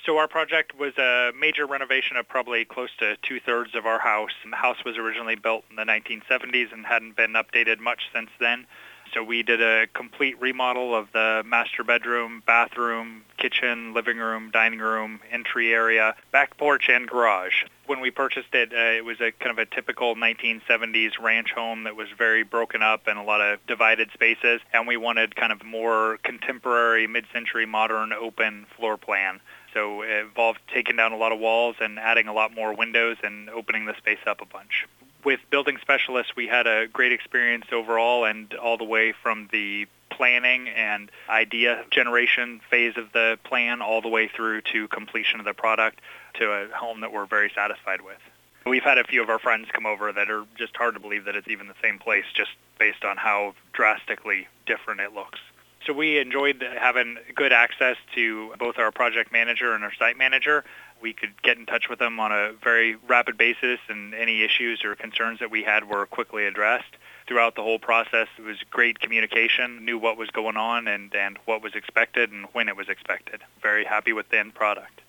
So our project was a major renovation of probably close to two-thirds of our house. The house was originally built in the 1970s and hadn't been updated much since then. So we did a complete remodel of the master bedroom, bathroom, kitchen, living room, dining room, entry area, back porch, and garage. When we purchased it, it was a kind of a typical 1970s ranch home that was very broken up and a lot of divided spaces, and we wanted kind of more contemporary, mid-century, modern, open floor plan. So it involved taking down a lot of walls and adding a lot more windows and opening the space up a bunch. With building specialists, we had a great experience overall, and all the way from the planning and idea generation phase of the plan all the way through to completion of the product to a home that we're very satisfied with. We've had a few of our friends come over that are just hard to believe that it's even the same place just based on how drastically different it looks. So we enjoyed having good access to both our project manager and our site manager. We could get in touch with them on a very rapid basis, and any issues or concerns that we had were quickly addressed. Throughout the whole process, it was great communication, knew what was going on and what was expected and when it was expected. Very happy with the end product.